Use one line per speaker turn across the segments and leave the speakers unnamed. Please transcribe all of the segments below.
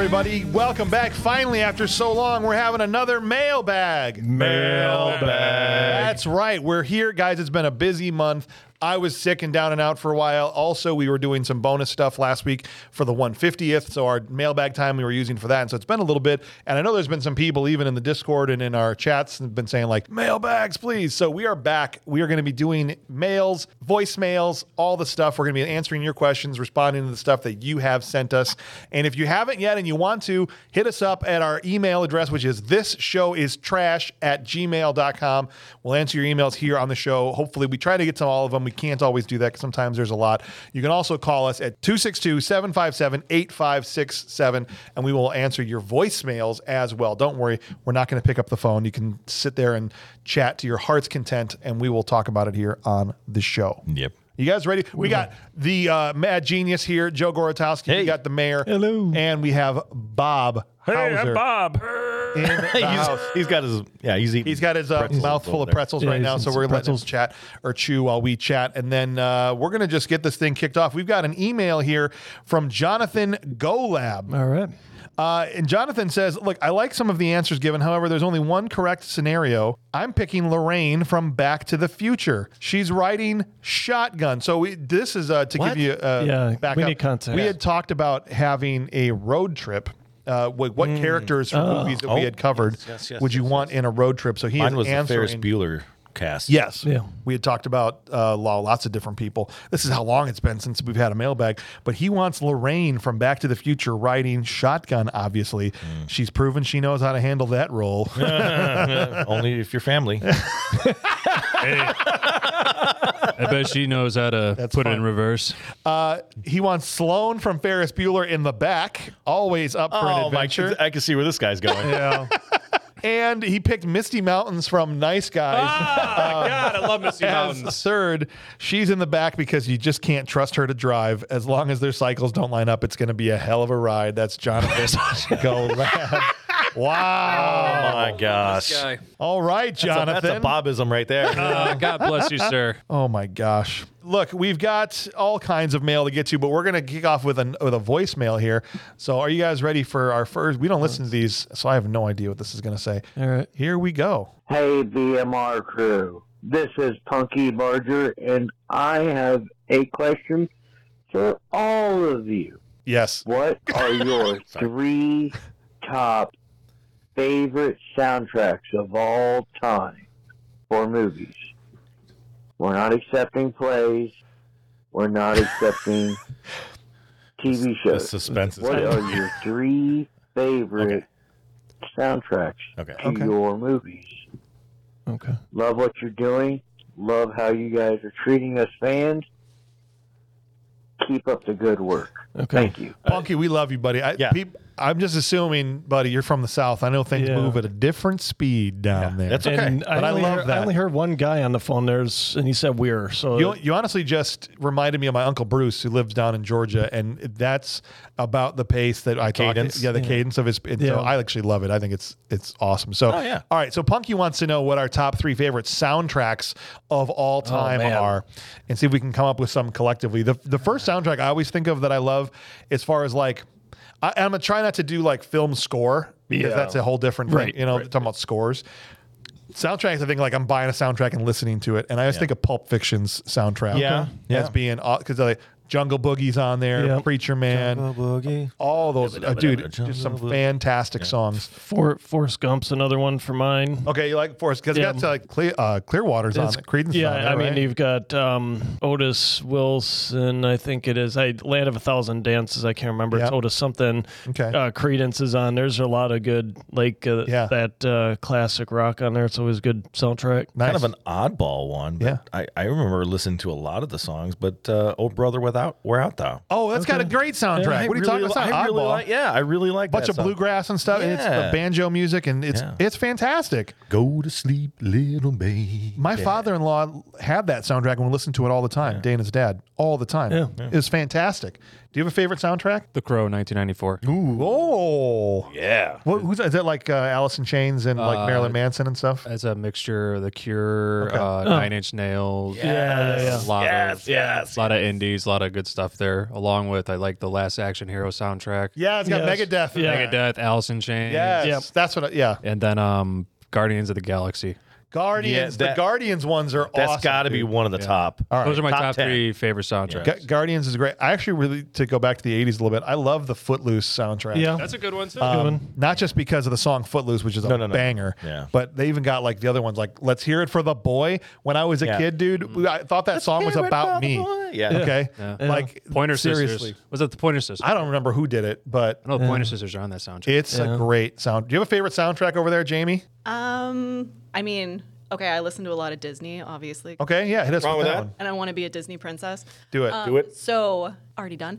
everybody. Welcome back. Finally, after so long, we're having another mailbag. That's right. We're here, guys. It's been a busy month. I was sick and down and out for a while. Also, we were doing some bonus stuff last week for the 150th. So our mailbag time we were using for that. And so it's been a little bit. And I know there's been some people even in the Discord and in our chats have been saying like, mailbags, please. So we are back. We are going to be doing mails, voicemails, all the stuff. We're going to be answering your questions, responding to the stuff that you have sent us. And if you haven't yet and you want to, hit us up at our email address, which is thisshowIstrash@gmail.com. We'll answer your emails here on the show. Hopefully we try to get to all of them. We can't always do that because sometimes there's a lot. You can also call us at 262-757-8567, and we will answer your voicemails as well. Don't worry, we're not going to pick up the phone. You can sit there and chat to your heart's content, and we will talk about it here on the show.
Yep.
You guys ready? We got the Mad Genius here, Joe Gorotowski.
Hey.
We got the mayor.
Hello.
And we have Bob
Hey,
Hauser
I'm Bob.
in the house.
He's got his
He's got his
pretzels
mouth full of
over there.
pretzels
Yeah,
right
he's
now,
eating
so
some
we're letting him
pretzels.
chat or chew while we chat. And then we're going to just get this thing kicked off. We've got an email here from Jonathan Golab.
All right.
And Jonathan says, look, I like some of the answers given. However, there's only one correct scenario. I'm picking Lorraine from Back to the Future. She's riding shotgun. So this is to give you back
we
up.
need context.
We had talked about having a road trip. What characters from movies that we had covered would you want in a road trip? So
Mine
is
was the
answering.
Ferris Bueller cast.
Yes.
Yeah.
We had talked about lots of different people. This is how long it's been since we've had a mailbag. But he wants Lorraine from Back to the Future riding shotgun, obviously. She's proven she knows how to handle that role.
Only if you're family.
I bet she knows how to put it in reverse.
He wants Sloane from Ferris Bueller in the back, always up for an adventure.
I can see where this guy's going.
Yeah. And he picked Misty Mountains from Nice Guys.
God, I love Misty
As third, she's in the back because you just can't trust her to drive. As long as their cycles don't line up, it's going to be a hell of a ride. That's Jonathan Golab. Wow.
Oh my gosh.
Guy.
All right, Jonathan.
That's a Bobism right there.
God bless you, sir.
Oh my gosh. Look, we've got all kinds of mail to get to, but we're going to kick off with a voicemail here. So are you guys ready for our first? We don't listen to these, so I have no idea what this is going to say.
All right.
Here we go.
Hey, BMR crew. This is Punky Barger, and I have a question for all of you.
Yes.
What are your three top favorite soundtracks of all time for movies? We're not accepting plays. We're not accepting TV
The
shows.
suspense is
What
good.
are your three favorite soundtracks
Okay.
to your movies?
Okay.
Love what you're doing. Love how you guys are treating us fans. Keep up the good work.
Okay.
Thank you.
Punky, we love you, buddy.
Yeah.
I'm just assuming, buddy, you're from the South. I know things
Yeah.
move at a different speed down there.
That's okay.
And
But I love that.
I only heard one guy on the phone and he said we're. So
You honestly just reminded me of my Uncle Bruce, who lives down in Georgia, and that's about the pace that I talk.
Cadence.
Yeah, the cadence of his. And So
Yeah.
I actually love it. I think it's awesome. So,
Oh, yeah.
all right. So Punky wants to know what our top three favorite soundtracks of all time
man.
are, and see if we can come up with some collectively. The first soundtrack I always think of that I love, as far as like, I'm gonna try not to do like film score because
Yeah.
that's a whole different thing.
Right,
Talking about scores. Soundtracks, I think like I'm buying a soundtrack and listening to it, and I just think of Pulp Fiction's soundtrack.
Yeah.
As being because like Jungle Boogie's on there,
Yeah.
Preacher Man, all those dude, just some fantastic songs.
Forrest Gump's another one for mine.
Okay, you like Forrest because
Yeah.
it's got like Clearwater's on
It's-
it. Creedence is
Yeah,
on there,
I mean
right?
you've got Otis Wilson, I think it is. Land of a Thousand Dances. I can't remember. It's
Yeah.
Otis something.
Okay.
Credence is on. There's a lot of good that classic rock on there. It's always a good soundtrack.
Nice.
Kind of an oddball one. But I remember listening to a lot of the songs, but Old Brother Where Art Thou?
Oh, that's got a great soundtrack.
I
What are you talking about?
I really
Oddball.
like
Bunch
that
of
song.
bluegrass and stuff. And it's the banjo music, and it's fantastic.
Go to sleep, little baby.
My father-in-law had that soundtrack and would listen to it all the time. Dana's dad, all the time.
Yeah.
It was fantastic. Do you have a favorite soundtrack?
The Crow, 1994.
Ooh, oh,
Yeah.
Is it like Alice in Chains and like Marilyn Manson and stuff?
It's a mixture of The Cure, Nine Inch Nails.
Yeah.
A lot of indies, a lot of good stuff there. Along with I like the Last Action Hero soundtrack.
Yeah, it's got Megadeth.
Megadeth, Alice in Chains.
Yes, that's what.
And then Guardians of the Galaxy.
Guardians. The Guardians ones are
That's
awesome.
got to be one of the top.
All right.
Those are my top
10.
3 favorite soundtracks.
Guardians is great. I actually really, to go back to the 80s a little bit, I love the Footloose soundtrack.
Yeah.
That's a good one too.
Not just because of the song Footloose, which is a banger, but they even got like the other ones, like Let's Hear It for the Boy. When I was a kid, dude, I thought that song was about me.
Yeah.
Okay.
Yeah.
Like
Pointer
seriously.
Sisters. Was that the Pointer Sisters?
I don't remember who did it, but
I know the Pointer Sisters are on that soundtrack.
it's a great sound. Do you have a favorite soundtrack over there, Jamie?
I mean, okay, I listen to a lot of Disney, obviously.
Okay, yeah, hit us
Wrong
with
with
that
that?
one.
And I want to be a Disney princess.
Do it.
Do it.
So, already done.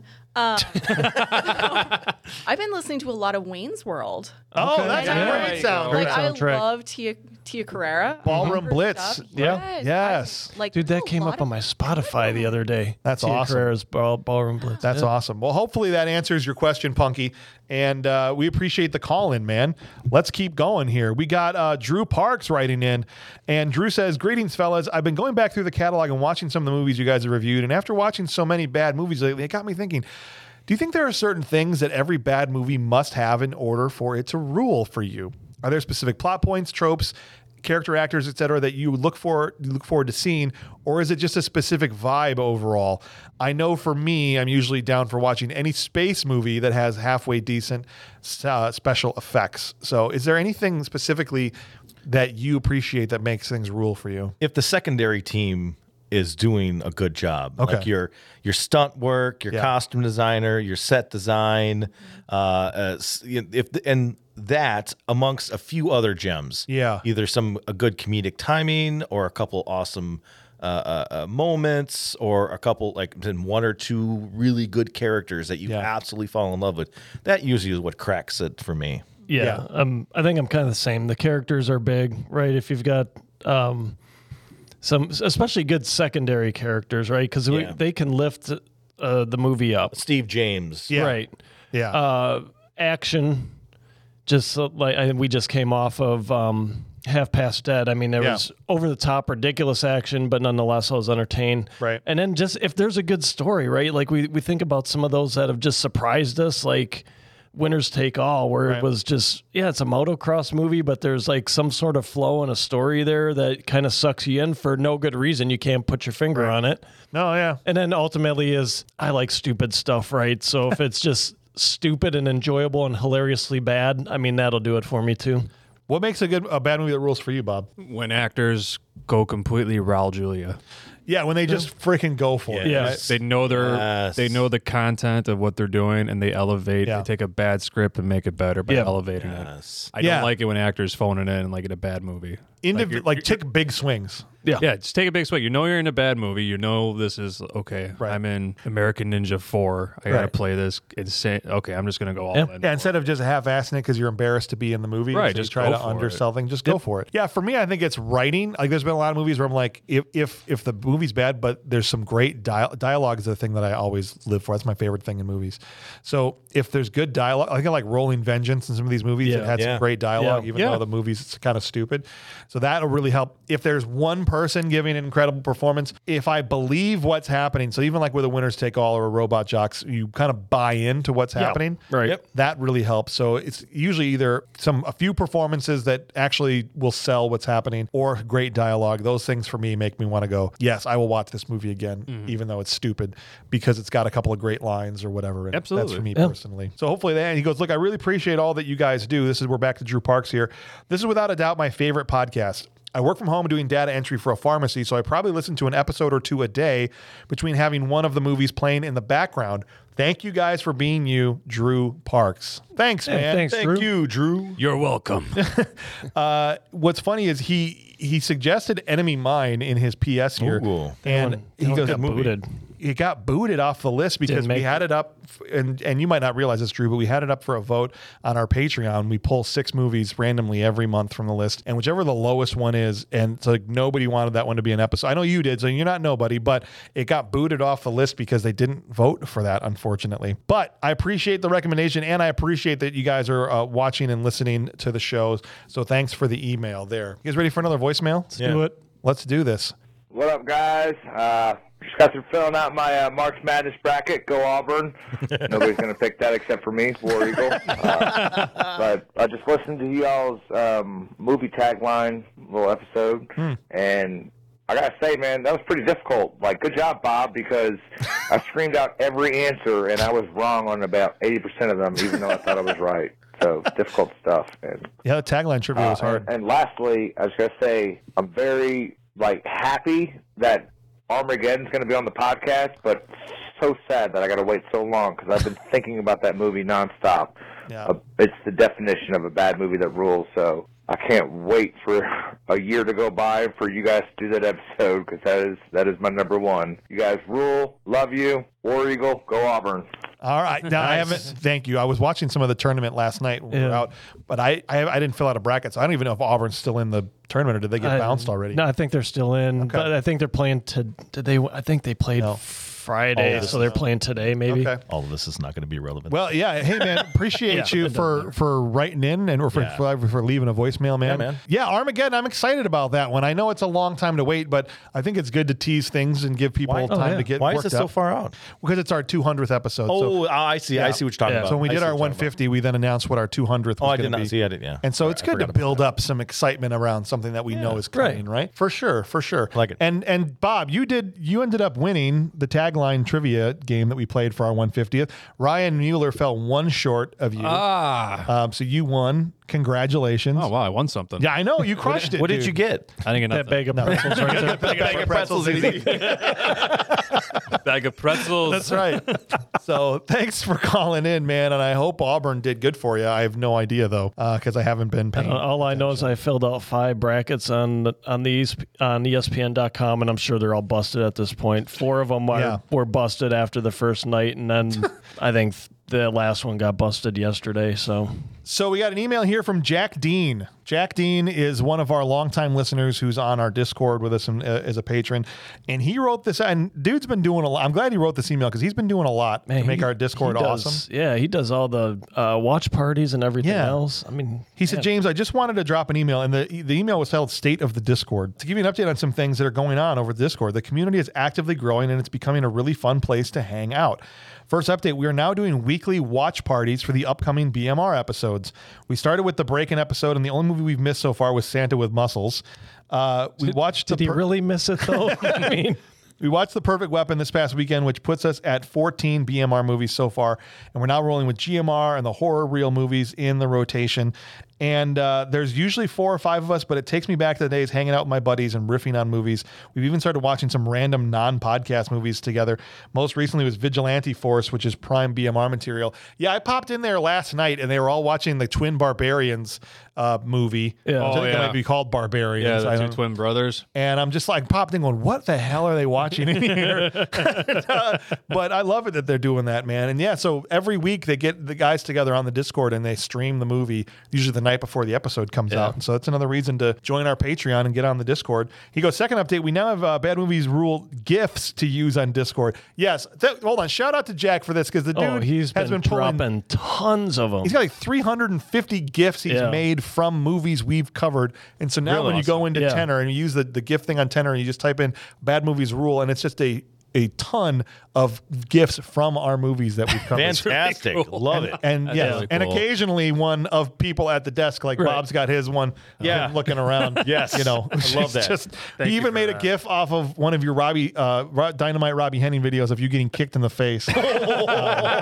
I've been listening to a lot of Wayne's World.
Oh, that's a great sound.
Like, I
soundtrack.
love Tia Carrera.
Ballroom
Her
Blitz.
stuff.
Yeah.
Yes.
Like,
Dude,
there's
that
a
came
lot
up on
of-
my Spotify the other day.
That's
Tia
awesome.
Carrera's Ballroom Blitz.
That's awesome. Well, hopefully that answers your question, Punky. And we appreciate the call in, man. Let's keep going here. We got Drew Parks writing in. And Drew says, "Greetings, fellas. I've been going back through the catalog and watching some of the movies you guys have reviewed. And after watching so many bad movies lately, it got me thinking, do you think there are certain things that every bad movie must have in order for it to rule for you? Are there specific plot points, tropes, character actors, etc., that you look forward to seeing, or is it just a specific vibe overall? I know for me, I'm usually down for watching any space movie that has halfway decent special effects. So is there anything specifically that you appreciate that makes things rule for you?
If the secondary team is doing a good job,
Okay.
like your stunt work, your costume designer, your set design, and that amongst a few other gems, either a good comedic timing or a couple awesome moments, or a couple one or two really good characters that you absolutely fall in love with. That usually is what cracks it for me.
Yeah. I think I'm kind of the same. The characters are big, right? If you've got some especially good secondary characters, right? Because they can lift the movie up.
Steve James.
Right.
Yeah.
Action, just we just came off of Half Past Dead. I mean, there was over the top, ridiculous action, but nonetheless, I was entertained.
Right.
And then just if there's a good story, right? Like we think about some of those that have just surprised us, like Winners Take All, where it was just, it's a motocross movie, but there's like some sort of flow and a story there that kind of sucks you in for no good reason. You can't put your finger on it.
No, yeah.
And then ultimately I like stupid stuff, right? So if it's just stupid and enjoyable and hilariously bad, I mean, that'll do it for me too.
What makes a bad movie that rules for you, Bob?
When actors go completely Raul Julia.
Yeah, when they just freaking go for it.
Yeah.
Right?
They know they know the content of what they're doing, and they elevate.
Yeah.
They take a bad script and make it better by elevating it. I don't like it when actors phone it in like in a bad movie.
Take big swings.
Yeah, just take a big swing. You know you're in a bad movie. You know this is okay.
Right.
I'm in American Ninja 4. I got to play this insane. Okay, I'm just gonna go all in.
Yeah, instead of just half-assing it because you're embarrassed to be in the movie,
Right,
so
just
you try
go
to
for
undersell things. Just go for it. Yeah, for me, I think it's writing. Like, there's been a lot of movies where I'm like, if the movie's bad, but there's some great dialogue is the thing that I always live for. That's my favorite thing in movies. So if there's good dialogue, I think I like Rolling Vengeance in some of these movies that had some great dialogue, even though the movie's kind of stupid. So that'll really help. If there's one person giving an incredible performance, if I believe what's happening, so even like with a Winners Take All or a Robot Jocks, you kind of buy into what's happening.
Right.
Yep.
That really helps. So it's usually either a few performances that actually will sell what's happening, or great dialogue. Those things for me make me want to go, yes, I will watch this movie again, even though it's stupid, because it's got a couple of great lines or whatever.
Absolutely.
That's for me personally. So hopefully he goes, look, I really appreciate all that you guys do. We're back to Drew Parks here. This is without a doubt my favorite podcast. I work from home doing data entry for a pharmacy, so I probably listen to an episode or two a day between having one of the movies playing in the background. Thank you guys for being you, Drew Parks. Thanks, man.
Thanks,
Thank you, Drew.
You're welcome.
What's funny is he suggested Enemy Mine in his PS here,
Ooh.
and he goes,
got booted.
it got booted off the list because we had it up, and you might not realize this, Drew, but we had it up for a vote on our Patreon. We pull 6 movies randomly every month from the list, and whichever the lowest one is, and so nobody wanted that one to be an episode. I know you did, so you're not nobody, but it got booted off the list because they didn't vote for that, unfortunately. But I appreciate the recommendation, and I appreciate that you guys are watching and listening to the shows. So thanks for the email there. You guys ready for another voicemail? Let's do it. Let's do this.
What up, guys? Just got through filling out my March Madness bracket. Go Auburn. Nobody's going to pick that except for me, War Eagle. But I just listened to y'all's movie tagline little episode, and I got to say, man, that was pretty difficult. Like, good job, Bob, because I screamed out every answer, and I was wrong on about 80% of them, even though I thought I was right. So, difficult stuff. And,
yeah, the tagline trivia was hard.
And lastly, I was going to say, I'm very happy that Armageddon's going to be on the podcast, but so sad that I got to wait so long because I've been thinking about that movie nonstop.
Yeah.
It's the definition of a bad movie that rules, so I can't wait for a year to go by for you guys to do that episode because that is my number one. You guys rule. Love you. War Eagle. Go Auburn.
All right. Now, I haven't. Thank you. I was watching some of the tournament last night when we were out, but I didn't fill out a bracket, so I don't even know if Auburn's still in the tournament or did they get bounced already?
No, I think they're still in, but I think they're playing I think they played Friday, so they're playing today maybe.
Okay.
All of this is not going to be relevant.
Well, yeah. Hey, man, appreciate you for writing in and for leaving a voicemail, man.
Yeah, man.
Yeah, Armageddon, I'm excited about that one. I know it's a long time to wait, but I think it's good to tease things and give people time to get
Why
worked
is it
up.
so far out?
Because it's our 200th episode.
Oh, I see. I see what you're talking about.
So when we did our 150, we then announced what our 200th was
I did
going to
not
be.
see it. Yeah.
And so it's good to build up some excitement around something that we know is coming, right? For sure.
Like it.
And Bob, you ended up winning the tagline trivia game that we played for our 150th. Ryan Mueller fell one short of you. So you won. Congratulations.
Oh, wow. I won something.
Yeah, I know. You crushed it.
What did you get?
I didn't get
That bag of pretzels right there.
Bag of pretzels. Easy.
Bag of pretzels.
That's right. So thanks for calling in, man. And I hope Auburn did good for you. I have no idea, though, because I haven't been paying
All I know is I filled out 5 brackets on ESPN.com, and I'm sure they're all busted at this point. 4 of them were busted after the first night, and then I think the last one got busted yesterday. So
we got an email here from Jack Dean. Jack Dean is one of our longtime listeners who's on our Discord with us as a patron. And he wrote this, and dude's been doing a lot. I'm glad he wrote this email because he's been doing a lot to make our Discord awesome.
Yeah, he does all the watch parties and everything else. I mean,
he said, James, I just wanted to drop an email, and the email was titled State of the Discord. To give you an update on some things that are going on over the Discord, the community is actively growing, and it's becoming a really fun place to hang out. First update, we are now doing weekly watch parties for the upcoming BMR episodes. We started with the Breakin' episode, and the only movie we've missed so far was Santa with Muscles.
Did he really miss it, though? I mean...
We watched The Perfect Weapon this past weekend, which puts us at 14 BMR movies so far. And we're now rolling with GMR and the horror reel movies in the rotation. And there's usually 4 or 5 of us, but it takes me back to the days hanging out with my buddies and riffing on movies. We've even started watching some random non-podcast movies together. Most recently was Vigilante Force, which is prime BMR material. Yeah, I popped in there last night, and they were all watching the Twin Barbarians movie.
Yeah.
I think it might be called Barbarians.
Yeah, the 2 twin brothers.
And I'm just like popped in going, what the hell are they watching in here? But I love it that they're doing that, man. And yeah, so every week they get the guys together on the Discord and they stream the movie, usually the night before the episode comes out. And so that's another reason to join our Patreon and get on the Discord. He goes, second update, we now have Bad Movies Rule GIFs to use on Discord. Yes. Hold on. Shout out to Jack for this because the dude
has
been
dropping tons of them.
He's got like 350 GIFs he's made from movies we've covered. And so now when you go into Tenor and you use the GIF thing on Tenor and you just type in Bad Movies Rule, and it's just a ton of GIFs from our movies that we've covered.
Fantastic. Really cool. Love it.
And yeah,
really
and
cool.
Occasionally one of people at the desk, like Bob's got his one looking around.
Yes.
You know,
I love that.
He even made a GIF off of one of your Dynamite Robbie Henning videos of you getting kicked in the face.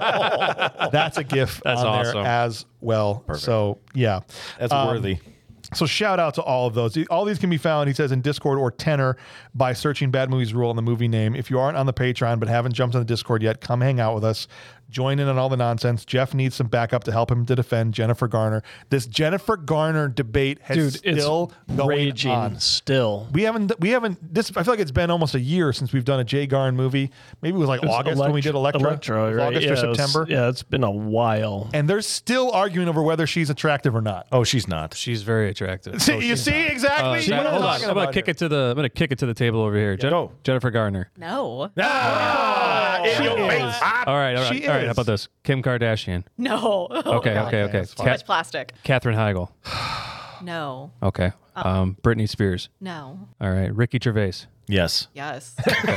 That's a GIF on
awesome.
there as well.
Perfect.
So yeah.
That's worthy.
So shout out to all of those. All these can be found, he says, in Discord or Tenor by searching Bad Movies Rule in the movie name. If you aren't on the Patreon but haven't jumped on the Discord yet, come hang out with us. Join in on all the nonsense. Jeff needs some backup to help him to defend Jennifer Garner. This Jennifer Garner debate has still going
raging
on.
Still.
We haven't this I feel like it's been almost a year since we've done a Jay Garn movie. Maybe it was like August when we did Electra.
Right?
August or September.
It's been a while.
And they're still arguing over whether she's attractive or not.
Oh, she's not.
She's very attractive.
You see exactly.
Hold on. I'm gonna kick it to the table over here. Jennifer Garner.
No.
In your face.
All right. How about this? Kim Kardashian.
No.
Okay.
Too much plastic.
Katherine Heigl.
No.
Okay. Britney Spears.
No.
All right. Ricky Gervais.
Yes.
Yes.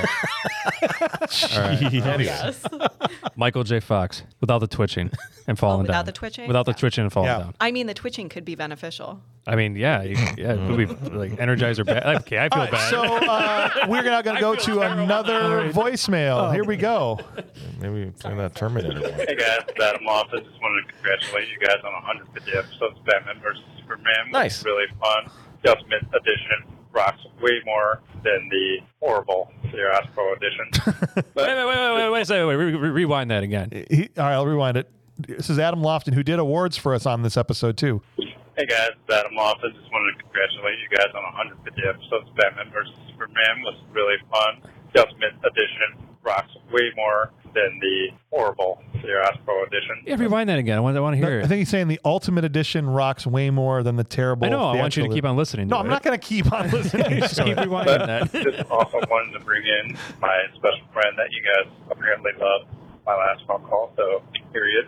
All right.
Yes.
Michael J. Fox without the twitching and falling down.
Without the twitching?
Without the twitching and falling down.
I mean, the twitching could be beneficial.
I mean, it would be like Energizer bad. Okay, I feel bad.
So we're going to go to another voicemail. Here we go.
Maybe play that Terminator one.
Hey guys, it's Adam Moffat. Just wanted to congratulate you guys on 150 episodes of Batman vs. Superman.
Nice.
It was really fun. The Ultimate Edition rocks way more than the horrible Sierra Pro Edition.
Wait a second. Rewind that again.
All right, I'll rewind it. This is Adam Lofton, who did awards for us on this episode, too.
Hey guys, it's Adam Moffat. Just wanted to congratulate you guys on 150 episodes of Batman vs. Superman. It was really fun. The Ultimate Edition rocks way more than the horrible Sierra Pro Edition.
Yeah, rewind that again. I want to hear it.
I think he's saying the Ultimate Edition rocks way more than the terrible.
I know. I want you to keep on listening.
No, I'm not going to keep on listening.
Just keep rewinding that.
Just also wanted to bring in my special friend that you guys apparently loved my last phone call. So, period.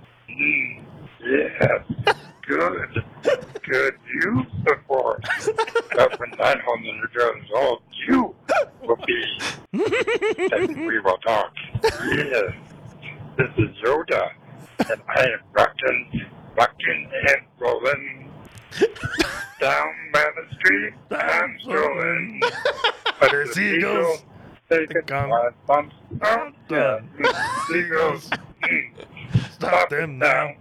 Yes. Good. You before. When 900 years old, you will be. And we will talk. Yes. This is Yoda. And I am rocking and rolling. Down by the street, I'm strolling. There's eagles. They can fly bumps. Oh, yeah. Eagles. Stop them now.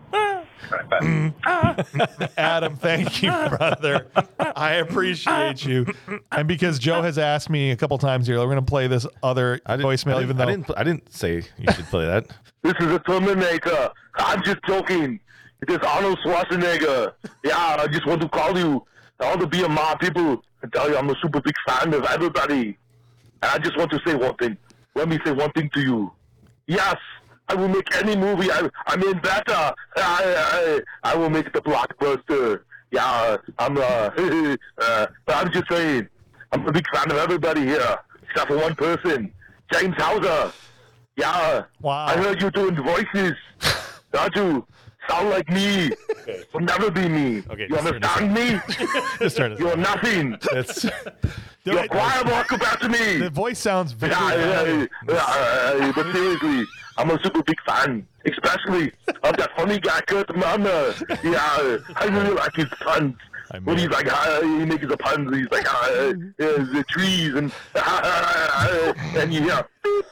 Adam, thank you, brother. I appreciate you. And because Joe has asked me a couple times here, we're going to play this other voicemail, even though
I didn't say you should play that.
This is a Terminator. I'm just joking. It is Arnold Schwarzenegger. Yeah, I just want to call you, all the BMR people, and tell you I'm a super big fan of everybody. And I just want to say one thing. Let me say one thing to you. Yes, I will make any movie. I mean better. I will make the blockbuster. Yeah, but I'm just saying, I'm a big fan of everybody here, except for one person, James Hauser. Yeah,
wow.
I heard you doing voices. Don't you? Sound like me. Will never be me.
Okay,
you understand me? You're nothing. You're quiet, walk back to me.
The voice sounds very
but seriously, I'm a super big fan, especially of that funny guy, Kurt Mama. Yeah, I really like his puns. When he's like, he makes the puns, he's like, the trees, and you hear,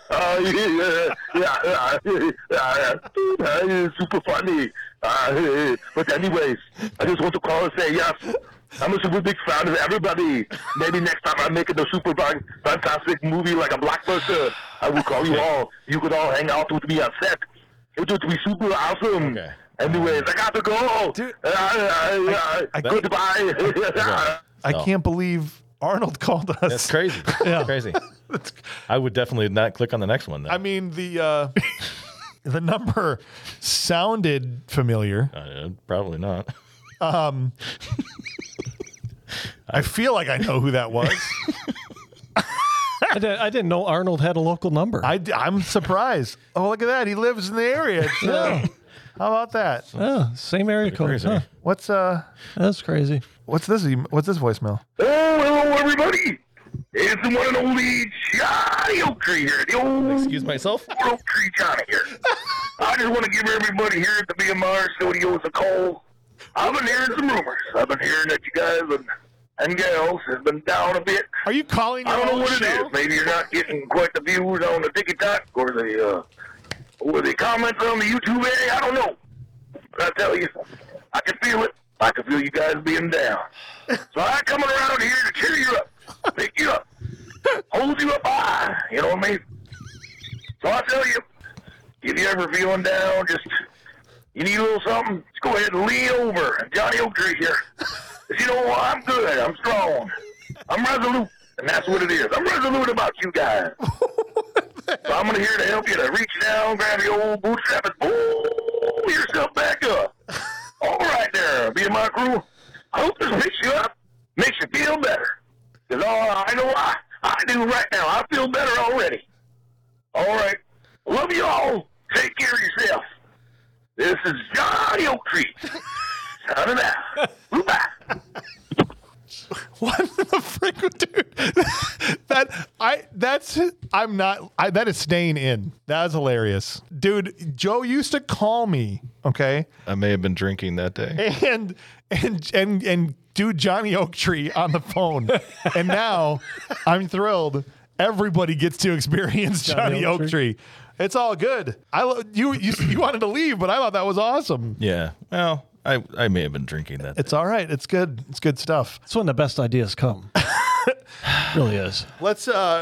it's super funny. But anyways, I just want to call and say, yes, I'm a super big fan of everybody. Maybe next time I'm making a super fantastic movie like a blockbuster, I will call you all. You could all hang out with me on set. It would be super awesome. Okay. Anyways, I got to go.
Dude,
goodbye.
I can't believe Arnold called us.
That's crazy. Yeah. Crazy. I would definitely not click on the next one then.
I mean, the number sounded familiar.
Probably not.
I feel like I know who that was.
I didn't know Arnold had a local number.
I'm surprised. Oh, look at that. He lives in the area.
Yeah.
How about that?
Oh, same area code. Huh.
What's
That's crazy.
What's this voicemail?
Oh, hello everybody. It's the one and only Johnny Oak Tree here. The old
Excuse myself?
Oak Tree Johnny here. I just want to give everybody here at the BMR Studios a call. I've been hearing some rumors. I've been hearing that you guys and gals have been down a bit.
Are you calling your
I don't know
own
what
show?
it is. Maybe you're not getting quite the views on the TikTok or the comments on the YouTube area. I don't know. But I tell you, I can feel it. I can feel you guys being down. So I'm coming around here to cheer you up, pick you up, hold you up high, you know what I mean? So I tell you, if you're ever feeling down, just, you need a little something, just go ahead and lean over. Johnny Oaktree here. You know what? I'm good. I'm strong. I'm resolute. And that's what it is. I'm resolute about you guys. So I'm here to help you to reach down, grab your old bootstrap, and pull yourself back up. All right there, be my crew. I hope this picks you up, makes you feel better. Because I know I do right now. I feel better already. All right. Love you all. Take care of yourself. This is Johnny Oaktree. Signing out. Goodbye.
What the frick, dude? That is staying in. That is hilarious, dude. Joe used to call me. Okay,
I may have been drinking that day,
and do Johnny Oaktree on the phone, and now I'm thrilled. Everybody gets to experience Johnny Oaktree. It's all good. You wanted to leave, but I thought that was awesome.
Yeah. Well, I may have been drinking that.
It's all right. It's good. It's good stuff.
It's when the best ideas come. Really is.
Let's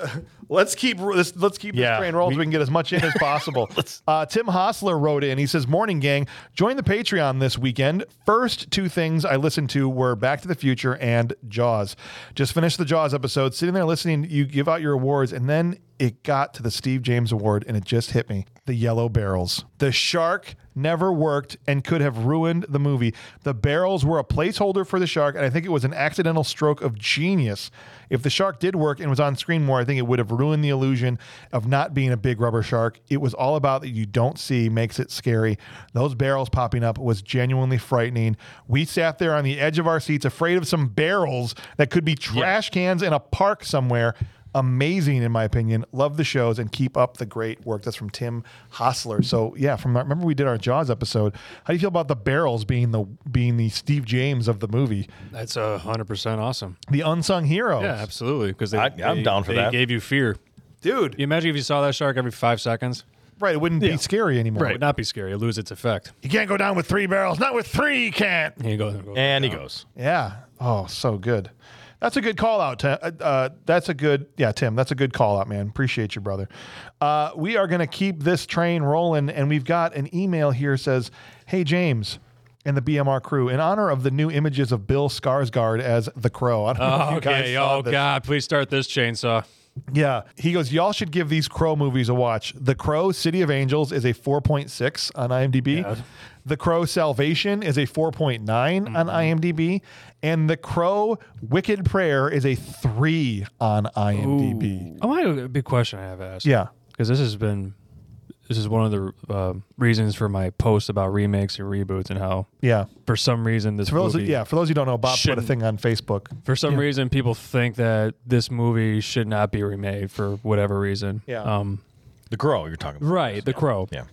keep this train rolling so we can get as much in as possible. Tim Hostler wrote in. He says, "Morning, gang. Join the Patreon this weekend. First two things I listened to were Back to the Future and Jaws. Just finished the Jaws episode. Sitting there listening, you give out your awards, and then it got to the Steve James Award, and it just hit me. The yellow barrels. The shark never worked and could have ruined the movie. The barrels were a placeholder for the shark, and I think it was an accidental stroke of genius. If the shark did work and was on screen more, I think it would have ruined the illusion of not being a big rubber shark. It was all about that you don't see makes it scary. Those barrels popping up was genuinely frightening. We sat there on the edge of our seats afraid of some barrels that could be trash cans in a park somewhere. Amazing, in my opinion. Love the shows and keep up the great work." That's from Tim Hostler. So yeah, remember we did our Jaws episode. How do you feel about the barrels being the Steve James of the movie?
That's 100% awesome.
The unsung hero.
Yeah, absolutely. Because
I'm down for that.
They gave you fear,
dude.
You imagine if you saw that shark every 5 seconds.
Right, it wouldn't be scary anymore.
Right, it would not be scary. It lose its effect.
You can't go down with 3 barrels. Not with 3, you can't.
And he goes.
He goes.
Yeah. Oh, so good. That's a good call out. Tim, that's a good call out, man. Appreciate you, brother. We are going to keep this train rolling, and we've got an email here says, "Hey, James and the BMR crew, in honor of the new images of Bill Skarsgård as the Crow." I don't know if you guys saw this.
God, please start this chainsaw.
Yeah. He goes, "Y'all should give these Crow movies a watch. The Crow City of Angels is a 4.6 on IMDb. Yeah. The Crow Salvation is a 4.9 on IMDb. And The Crow Wicked Prayer is a 3 on IMDb.
Ooh. Oh, I have a big question I have asked.
Yeah.
Because this is one of the reasons for my post about remakes and reboots and how for some reason this movie...
For those who don't know, Bob put a thing on Facebook.
For some reason, people think that this movie should not be remade for whatever reason.
Yeah.
The Crow you're talking about.
Right, The Crow.
Yeah.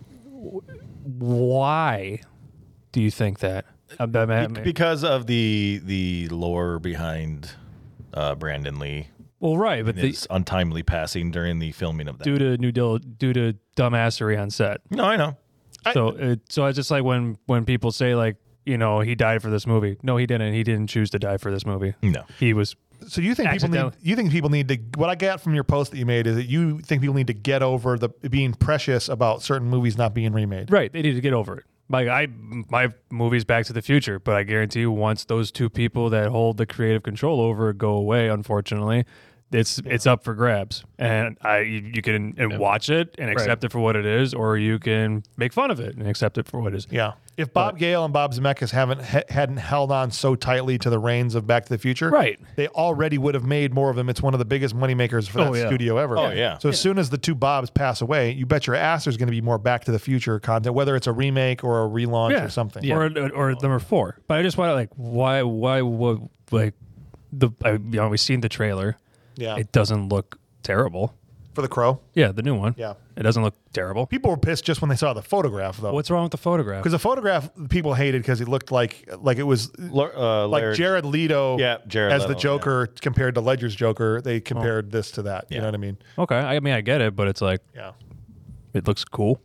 Why do you think that?
Because of the lore behind Brandon Lee.
Well, right, but
his untimely passing during the filming of that.
Due to dumbassery on set.
No, I know.
So it's just like when people say, like, you know, he died for this movie. No, he didn't. He didn't choose to die for this movie.
No,
he was.
So you think people need to? What I got from your post that you made is that you think people need to get over the being precious about certain movies not being remade.
Right, they need to get over it. Like my movie's Back to the Future, but I guarantee you, once those two people that hold the creative control over it go away, unfortunately, it's up for grabs, and you can watch it and accept it for what it is, or you can make fun of it and accept it for what it is.
Yeah. If Bob Gale and Bob Zemeckis hadn't held on so tightly to the reins of Back to the Future,
right,
they already would have made more of them. It's one of the biggest moneymakers for that studio ever.
Oh yeah.
So as soon as the two Bobs pass away, you bet your ass there's going to be more Back to the Future content, whether it's a remake or a relaunch or something,
or number 4. But I just want to why would we've seen the trailer.
Yeah,
it doesn't look terrible.
For The Crow?
Yeah, the new one.
Yeah.
It doesn't look terrible.
People were pissed just when they saw the photograph, though.
What's wrong with the photograph?
Because the photograph people hated because it looked like it was like Jared Leto as the Joker compared to Ledger's Joker. They compared this to that. You know what I mean?
Okay. I mean, I get it, but it's like, it looks cool.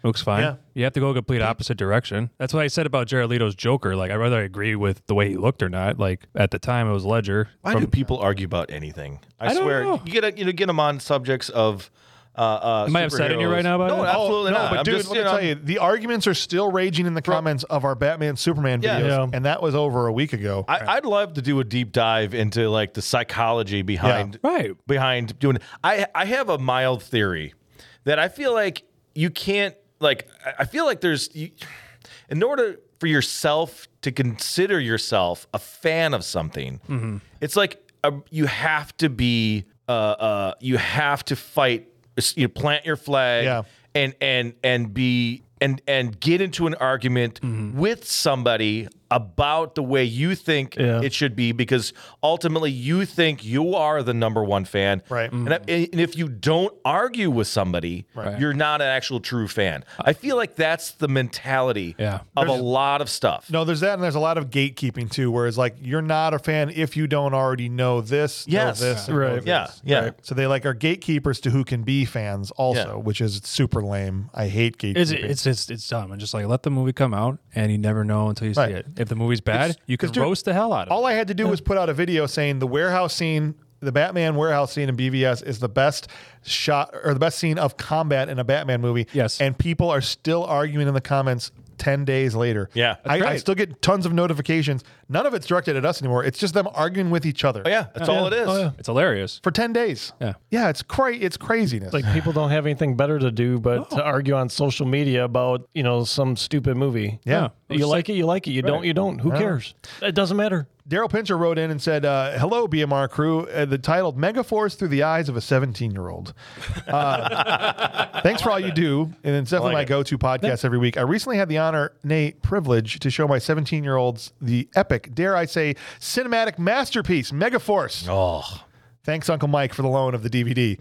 Looks fine.
Yeah.
You have to go a complete opposite direction. That's what I said about Jared Leto's Joker. Like, I'd rather agree with the way he looked or not. Like, at the time, it was Ledger.
Why do people argue about anything? I
don't
swear,
know.
you get them on subjects of.
Am I upsetting you right now about
no,
it?
absolutely
no,
not.
but
I'm
dude,
just,
let me tell you, the arguments are still raging in the comments of our Batman Superman
Yeah.
videos,
Yeah.
and that was over a week ago.
I'd love to do a deep dive into like the psychology behind behind doing it. I have a mild theory that I feel like you can't like. I feel like in order for yourself to consider yourself a fan of something, it's like you have to be you have to fight. You plant your flag and be and get into an argument with somebody about the way you think it should be, because ultimately you think you are the number one fan.
Right.
And if you don't argue with somebody, you're not an actual true fan. I feel like that's the mentality of a lot of stuff.
No, there's that, and there's a lot of gatekeeping too, where it's like you're not a fan if you don't already know this, know this, and know this.
Yeah.
Right? So they like are gatekeepers to who can be fans also, which is super lame. I hate gatekeeping.
It's dumb. And just like, let the movie come out, and you never know until you see it. If the movie's bad, you can roast the hell out of it.
All I had to do was put out a video saying the warehouse scene, the Batman warehouse scene in BVS is the best shot or the best scene of combat in a Batman movie.
Yes.
And people are still arguing in the comments 10 days later.
Yeah.
I still get tons of notifications. None of it's directed at us anymore. It's just them arguing with each other.
Oh, yeah. That's all it is.
Oh, yeah.
It's hilarious.
For 10 days.
Yeah.
Yeah, it's craziness.
Like people don't have anything better to do but to argue on social media about, some stupid movie.
Yeah.
You like it, you like it. You don't, you don't. Who cares? It doesn't matter.
Daryl Pincher wrote in and said, hello, BMR crew. The title, Megaforce Through the Eyes of a 17-Year-Old. Thanks for all you do. And it's definitely my go-to podcast every week. I recently had the honor, nay, privilege, to show my 17-year-olds the epic, dare I say, cinematic masterpiece, Megaforce.
Oh.
Thanks, Uncle Mike, for the loan of the DVD.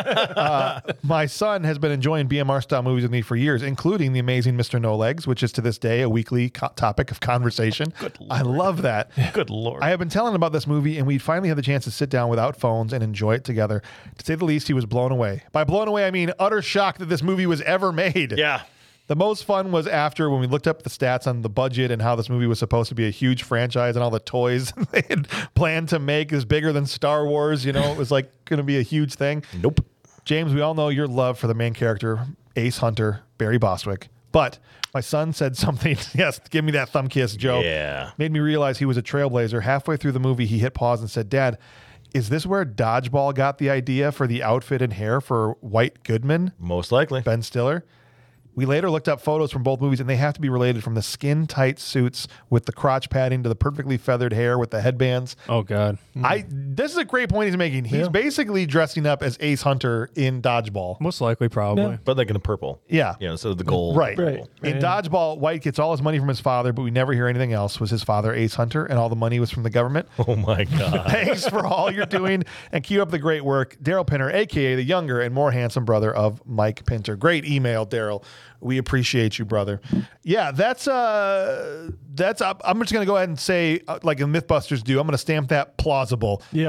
My son has been enjoying BMR-style movies with me for years, including The Amazing Mr. No Legs, which is to this day a weekly topic of conversation.
Good Lord.
I love that.
Good Lord.
I have been telling him about this movie, and we finally had the chance to sit down without phones and enjoy it together. To say the least, he was blown away. By blown away, I mean utter shock that this movie was ever made.
Yeah.
The most fun was after when we looked up the stats on the budget and how this movie was supposed to be a huge franchise and all the toys they had planned to make is bigger than Star Wars. It was like going to be a huge thing.
Nope.
James, we all know your love for the main character, Ace Hunter, Barry Bostwick. But my son said something, yes, give me that thumb kiss, Joe.
Yeah.
Made me realize he was a trailblazer. Halfway through the movie, he hit pause and said, Dad, is this where Dodgeball got the idea for the outfit and hair for White Goodman?
Most likely.
Ben Stiller. We later looked up photos from both movies, and they have to be related, from the skin-tight suits with the crotch padding to the perfectly feathered hair with the headbands.
Oh, God.
This is a great point he's making. He's basically dressing up as Ace Hunter in Dodgeball.
Most likely, probably.
But like in the purple.
Yeah.
So the gold.
Right.
Purple.
In Dodgeball, White gets all his money from his father, but we never hear anything else. Was his father Ace Hunter, and all the money was from the government?
Oh, my God.
Thanks for all you're doing, and keep up the great work. Daryl Pinter, a.k.a. the younger and more handsome brother of Mike Pinter. Great email, Daryl. We appreciate you, brother. Yeah, that's. I'm just gonna go ahead and say, like the MythBusters do, I'm gonna stamp that plausible.
Yeah.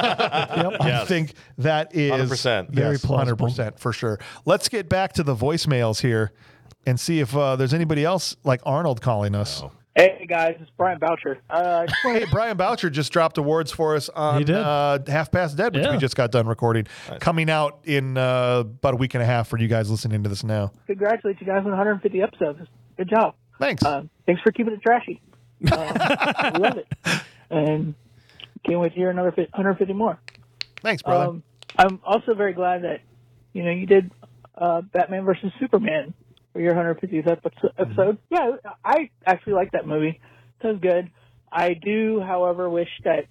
Yep. I think that is
100%.
Very plausible.
100% for sure. Let's get back to the voicemails here and see if there's anybody else like Arnold calling us.
Hey guys, it's Brian Boucher.
Hey, Brian Boucher just dropped awards for us on Half Past Dead, which we just got done recording, coming out in about a week and a half for you guys listening to this now.
Congratulate you guys on 150 episodes. Good job.
Thanks.
Thanks for keeping it trashy. We love it, and can't wait to hear another 150 more.
Thanks, brother.
I'm also very glad that you did Batman versus Superman for your 150th episode. Yeah, I actually like that movie. It was good. I do, however, wish that,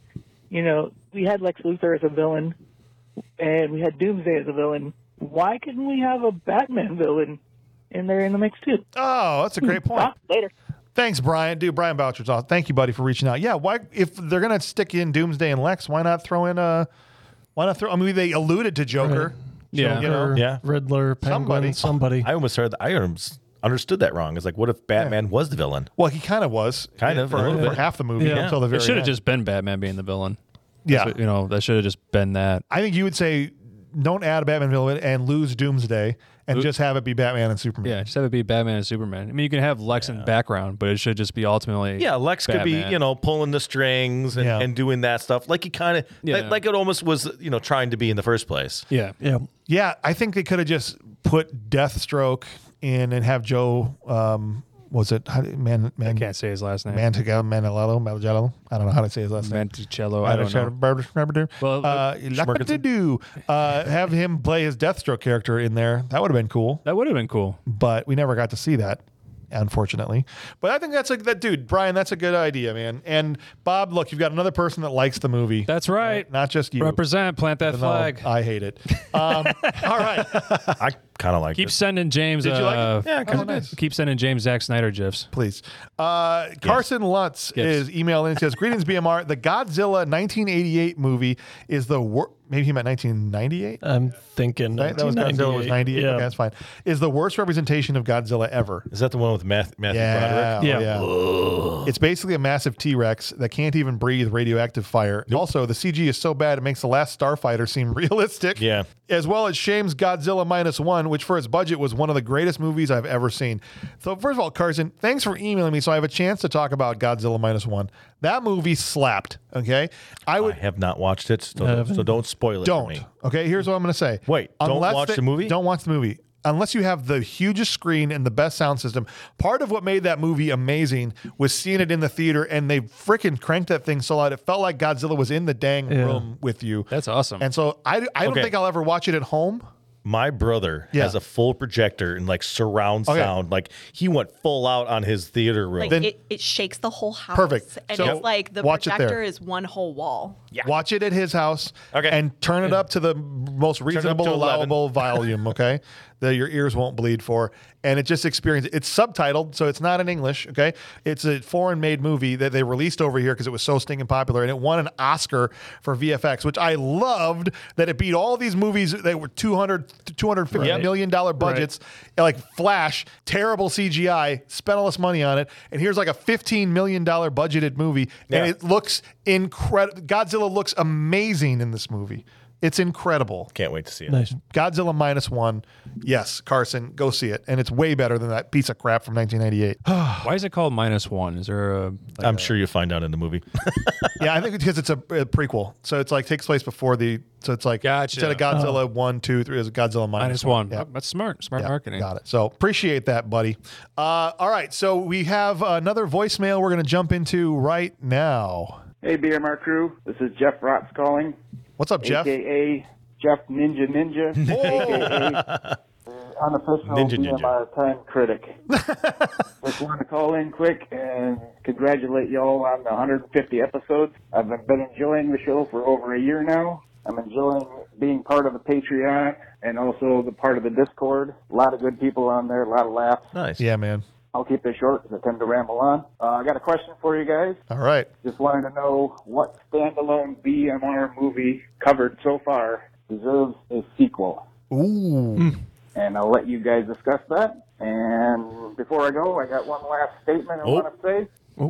we had Lex Luthor as a villain and we had Doomsday as a villain. Why couldn't we have a Batman villain in there in the mix too?
Oh, that's a great point.
Later.
Thanks, Brian. Dude, Brian Boucher's awesome. Thank you, buddy, for reaching out. Yeah, why, if they're going to stick in Doomsday and Lex, why not throw in I mean, they alluded to Joker.
Right.
Yeah.
Joker, Riddler, Penguin, somebody.
I almost heard I understood that wrong. It's like, what if Batman was the villain?
Well, he kind of was.
Kind of, a
For
little bit.
half the movie until the very
It should have
end.
just been Batman being the villain.
Yeah.
That should have just been that.
I think you would say add a Batman villain and lose Doomsday and just have it be Batman and Superman.
Yeah, just have it be Batman and Superman. I mean, you can have Lex in the background, but it should just be ultimately.
Yeah, Lex could be,
Batman.
pulling the strings and doing that stuff, like he kind of, like it almost was, trying to be in the first place.
Yeah,
yeah. I think they could have just put Deathstroke in and have Joe. Was it I
can't say his last name.
Manganiello. I don't know how to say his last name.
Manganiello. I don't know.
Well, have him play his Deathstroke character in there. That would have been cool.
That would have been cool.
But we never got to see that, unfortunately. But I think dude, Brian, that's a good idea, man. And Bob, look, you've got another person that likes the movie.
That's right.
Not just you.
Represent, plant that flag.
I hate it. All right.
I kind of like
Keep
it.
sending James.
Did you like it? Yeah, kind of nice.
Keep sending James Zack Snyder gifs.
Please. Carson Lutz is emailing and says, "Greetings, BMR. The Godzilla 1988 movie is the worst." Maybe he meant 1998?
I'm thinking
that was Godzilla was 98.
Yeah.
Okay, that's fine. Is the worst representation of Godzilla ever.
Is that the one with Matthew Broderick?
Yeah. It's basically a massive T-Rex that can't even breathe radioactive fire. Nope. Also, the CG is so bad it makes the last Starfighter seem realistic.
Yeah.
As well as shames Godzilla -1, which for its budget was one of the greatest movies I've ever seen. So first of all, Carson, thanks for emailing me so I have a chance to talk about Godzilla -1. That movie slapped, okay?
I have not watched it, so don't spoil it for me.
Okay, here's what I'm going to say.
Wait, don't watch the movie?
Don't watch the movie. Unless you have the hugest screen and the best sound system. Part of what made that movie amazing was seeing it in the theater, and they freaking cranked that thing so loud. It felt like Godzilla was in the dang room with you.
That's awesome.
And so I don't think I'll ever watch it at home.
My brother has a full projector and like surround sound. Like he went full out on his theater room.
Like it shakes the whole house.
Perfect.
And
So
it's like the projector is one whole wall.
Yeah. Watch it at his house and turn it up to the most reasonable,
to
allowable volume, okay? That your ears won't bleed for. And it just experiences. It's subtitled, so it's not in English, okay? It's a foreign-made movie that they released over here because it was so stinking popular, and it won an Oscar for VFX, which I loved that it beat all these movies that were $250 million budgets, like Flash, terrible CGI, spent all this money on it, and here's like a $15 million budgeted movie, and it looks incredible. Godzilla looks amazing in this movie. It's incredible.
Can't wait to see it.
Nice.
Godzilla -1. Yes, Carson, go see it. And it's way better than that piece of crap from 1998.
Why is it called -1? Is there a...
I'm sure you'll find out in the movie.
Yeah, I think it's because it's a prequel. So it's like takes place before so it's like instead of Godzilla 1, 2, 3, it's Godzilla -1.
Yeah. That's smart. Smart marketing.
Got it. So appreciate that, buddy. All right. So we have another voicemail we're going to jump into right now.
Hey, BMR crew. This is Jeff Rotz calling.
What's up, Jeff?
AKA Jeff Ninja, AKA unofficial BMR time critic. Just wanted to call in quick and congratulate y'all on the 150 episodes. I've been enjoying the show for over a year now. I'm enjoying being part of the Patreon and also the part of the Discord. A lot of good people on there, a lot of laughs.
Nice.
Yeah, man.
I'll keep this short because I tend to ramble on. I got a question for you guys.
All right.
Just wanted to know what standalone BMR movie covered so far deserves a sequel.
Ooh.
And I'll let you guys discuss that. And before I go, I got one last statement I want to say.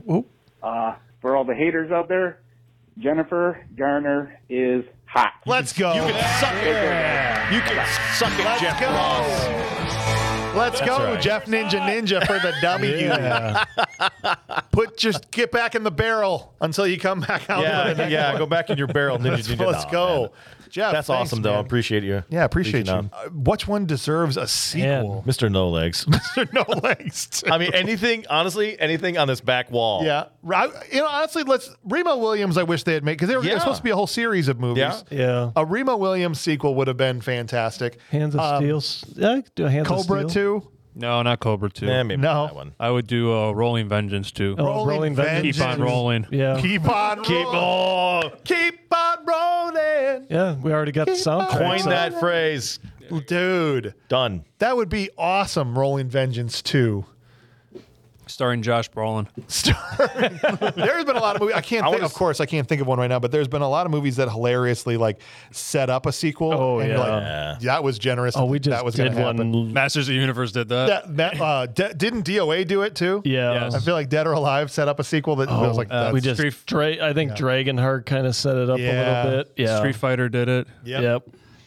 For all the haters out there, Jennifer Garner is hot.
Let's go.
You can suck it. You can suck it, Jeff Ross.
Let's go, right. Jeff Ninja for the W. Yeah. Get back in the barrel until you come back out.
Yeah, go back in your barrel, Ninja.
Let's go.
Man.
Jeff,
that's
thanks,
awesome, though. I appreciate you.
Yeah, appreciate you. Which one deserves a sequel?
Mr. No Legs.
Mr. No Legs.
I mean, anything on this back wall.
Yeah. Honestly, Remo Williams, I wish they had made, because there was supposed to be a whole series of movies.
Yeah.
A Remo Williams sequel would have been fantastic.
Hands of Steel. Yeah, do a Hands
Cobra
of Steel.
2.
No, not Cobra 2.
Maybe
no.
That one.
I would do Rolling Vengeance 2.
Oh, Rolling Vengeance.
Keep on rolling.
Yeah.
Keep on rolling. Keep on rolling.
Yeah, we already got the soundtrack.
Coin that phrase.
Dude.
Done.
That would be awesome, Rolling Vengeance 2.
Starring Josh Brolin.
There's been a lot of movies. I can't think of one right now, but there's been a lot of movies that hilariously set up a sequel.
Oh,
and
yeah.
That was generous.
Oh, we just
that was
did one.
Masters of the Universe did that.
Didn't DOA do it too?
Yeah.
I feel like Dead or Alive set up a sequel that was like that.
We just I think Dragonheart kind of set it up a little bit. Yeah.
Street Fighter did it.
Yep.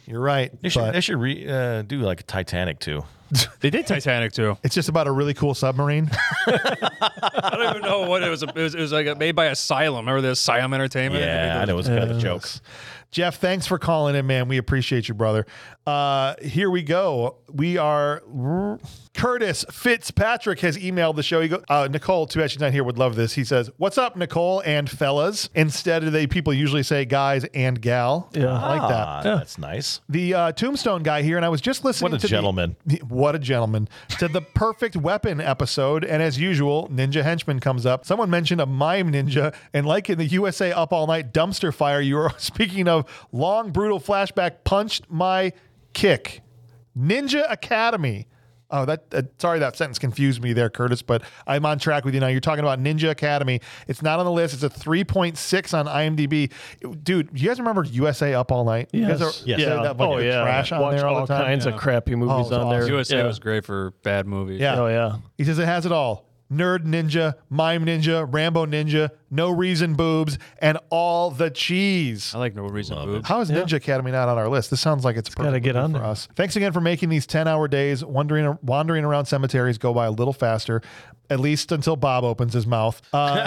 You're right.
They should do like a Titanic too.
They did Titanic too.
It's just about a really cool submarine.
I don't even know what it was. It was like made by Asylum. Remember the Asylum Entertainment?
Yeah, I know it was kind of a joke.
Jeff, thanks for calling in, man. We appreciate you, brother. Here we go. We are Curtis Fitzpatrick has emailed the show. He goes, Nicole, too bad she's not here, would love this. He says, "What's up, Nicole and fellas?" Instead of people usually say guys and gal.
Yeah.
I like that.
That's nice.
The Tombstone guy here, and I was just listening
What a
to
gentleman.
what a gentleman. To the Perfect Weapon episode, and as usual, Ninja Henchman comes up. Someone mentioned a mime ninja, and like in the USA Up All Night dumpster fire, you were speaking of long, brutal flashback punched my kick. Ninja Academy. Oh, sorry, that sentence confused me there, Curtis, but I'm on track with you now. You're talking about Ninja Academy. It's not on the list. It's a 3.6 on IMDb. Dude, you guys remember USA Up All Night?
Yes.
You guys are, trash on
Watch
there all the time.
kinds of crappy movies on there.
USA was great for bad movies.
Yeah.
Oh, yeah.
He says it has it all. Nerd Ninja, Mime Ninja, Rambo Ninja, No Reason Boobs, and all the cheese.
I like No Reason Boobs.
How is Ninja Academy not on our list? This sounds like it's perfect
gotta get on
for
there.
us. Thanks again for making these 10-hour days wandering around cemeteries go by a little faster, at least until Bob opens his mouth.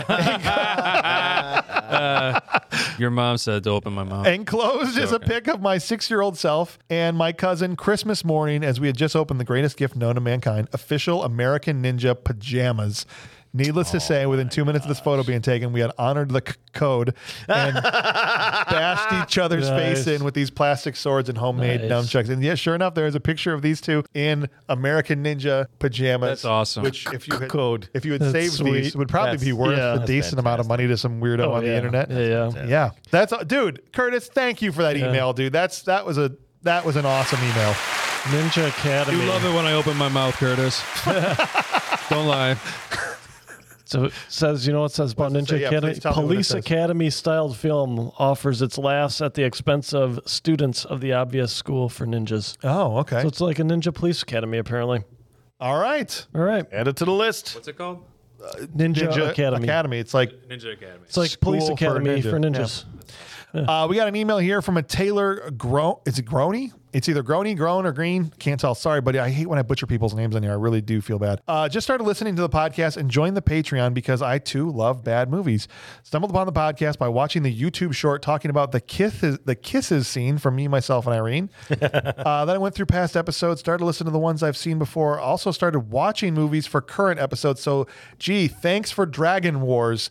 Your mom said to open my mouth.
Enclosed is a pic of my 6-year-old self and my cousin Christmas morning as we had just opened the greatest gift known to mankind, official American Ninja pajamas. Needless to say, within 2 minutes of this photo being taken, we had honored the code and bashed each other's face in with these plastic swords and homemade nunchucks. And yeah, sure enough, there is a picture of these two in American Ninja pajamas.
That's awesome.
Which, if you had saved these, would probably be worth a decent amount of money to some weirdo on the internet.
Yeah.
That's dude, Curtis. Thank you for that email, dude. That was an awesome email.
Ninja Academy.
You love it when I open my mouth, Curtis. Don't lie.
So it says, you know what it says about Ninja Academy? Police Academy styled film offers its laughs at the expense of students of the obvious school for ninjas.
Oh, okay.
So it's like a Ninja Police Academy, apparently.
All right.
Add it to the list.
What's it called?
Ninja Academy.
It's like
Ninja Academy.
It's like Police Academy for ninjas.
Yeah. We got an email here from a Taylor Is it Groney? It's either Groney, Groan, or Green. Can't tell. Sorry, buddy. I hate when I butcher people's names on here. I really do feel bad. Just started listening to the podcast and joined the Patreon because I too love bad movies. Stumbled upon the podcast by watching the YouTube short talking about the kisses scene from Me, Myself, and Irene. Then I went through past episodes, started listening to the ones I've seen before. Also started watching movies for current episodes. So, gee, thanks for Dragon Wars.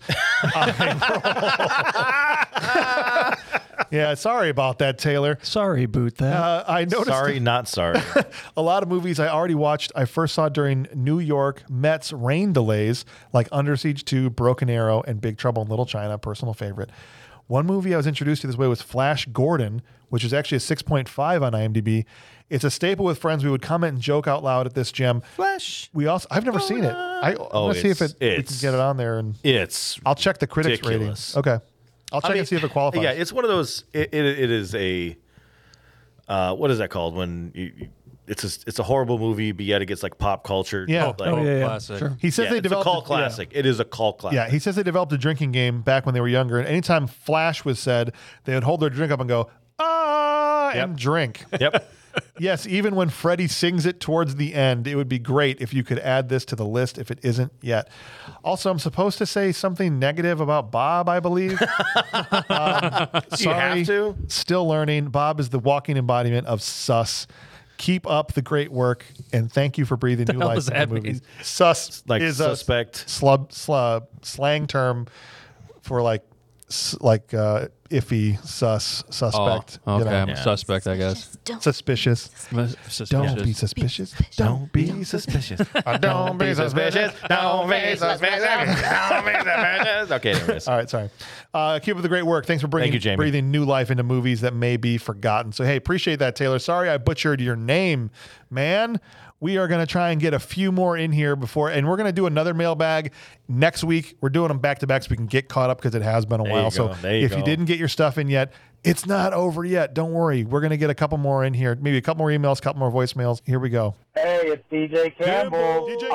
Yeah, sorry about that, Taylor.
Sorry, boot that.
I noticed.
Sorry, not sorry.
A lot of movies I already watched, I first saw during New York Mets rain delays, like Under Siege 2, Broken Arrow, and Big Trouble in Little China, personal favorite. One movie I was introduced to this way was Flash Gordon, which is actually a 6.5 on IMDb. It's a staple with friends. We would comment and joke out loud at this gem.
Flash.
I've never seen it. I want to see if we can get it on there. And I'll check the critics ratings. Okay. I'll check and see if it qualifies.
Yeah, it's one of those. It is a. What is that called when it's a horrible movie, but yet it gets like pop culture.
Yeah,
classic.
Sure. He says they developed
a cult classic. It is a cult classic.
Yeah, he says they developed a drinking game back when they were younger, and anytime Flash was said, they would hold their drink up and go and drink.
Yep.
Yes, even when Freddy sings it towards the end, it would be great if you could add this to the list if it isn't yet. Also, I'm supposed to say something negative about Bob, I believe. Sorry,
you have to?
Still learning. Bob is the walking embodiment of sus. Keep up the great work, and thank you for breathing new life in the movies. Sus
like
is
suspect.
a slang term for like iffy, suspect.
Oh, okay, I'm a suspect, I guess.
Suspicious. Don't be suspicious. Don't be suspicious. Don't be suspicious. Don't be suspicious.
Okay, anyways.
All right, sorry. Keep up the great work. Thanks for
Thank you, Jamie.
breathing new life into movies that may be forgotten. So, hey, appreciate that, Taylor. Sorry I butchered your name, man. We are going to try and get a few more in here and we're going to do another mailbag next week. We're doing them back to back so we can get caught up because it has been a while. So if you didn't get your stuff in yet, it's not over yet. Don't worry. We're going to get a couple more in here, maybe a couple more emails, a couple more voicemails. Here we go.
Hey, it's DJ Campbell.
DJ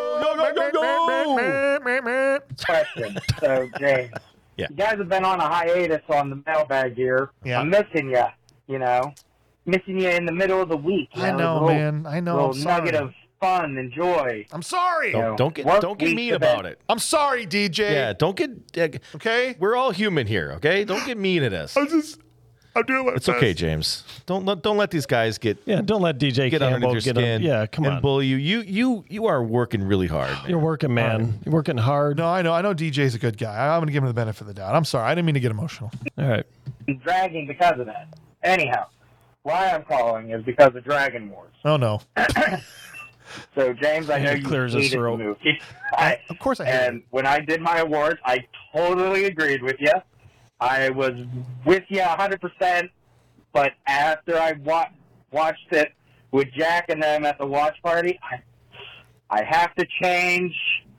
Campbell.
Question. So, James,
you
guys have been on a hiatus on the mailbag here.
Yeah.
I'm missing you, you know.
missing you in the middle of the week.
I know, man. I know.
Little nugget of fun and joy.
I'm sorry.
Don't get mean about it.
I'm sorry, DJ.
Yeah, don't get
okay.
We're all human here, okay? Don't get mean at us.
I'm doing my
It's okay, James. Don't let these guys get
don't let DJ
get
Campbell
underneath your skin.
come
and
on.
bully you. You are working really hard. Man.
You're working, man. You're working hard.
No, I know DJ's a good guy. I'm gonna give him the benefit of the doubt. I'm sorry. I didn't mean to get emotional.
All right.
Dragging because of that. Anyhow, why I'm calling is because of Dragon Wars.
Oh no.
So, James, I know you
clears his
hated the
throat.
movie.
Of course I hate
And when I did my awards, I totally agreed with you. I was with you 100%, but after I watched it with Jack and them at the watch party, I have to change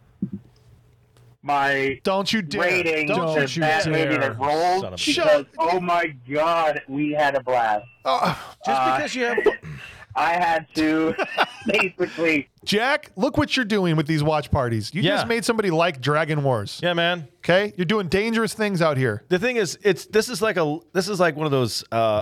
my
Don't you dare.
rating
Don't
to
you
that
dare.
movie that rolled
Son of a-
because, oh my God, we had a blast.
Just because you have
I had to basically...
Jack, look what you're doing with these watch parties. You just made somebody like Dragon Wars.
Yeah, man.
Okay? You're doing dangerous things out here.
The thing is, this is like one of those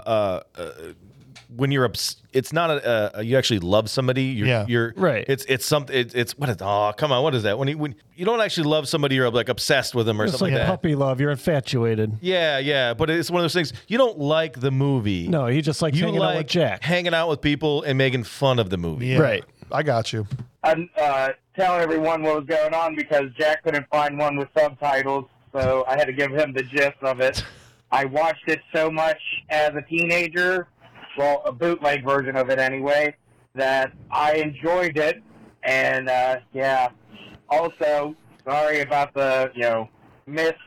when you're it's not you actually love somebody. You're
right.
It's something. It's what is come on, what is that? When you don't actually love somebody, you're like obsessed with them or
It's
something
like
like that.
puppy love. You're infatuated.
Yeah, but it's one of those things. You don't like the movie.
No, you just like hanging out with Jack.
Hanging out with people and making fun of the movie.
Yeah. Right. I got you.
I'm telling everyone what was going on because Jack couldn't find one with subtitles, so I had to give him the gist of it. I watched it so much as a teenager, well, a bootleg version of it anyway, that I enjoyed it. And, yeah, also, sorry about the, misspelled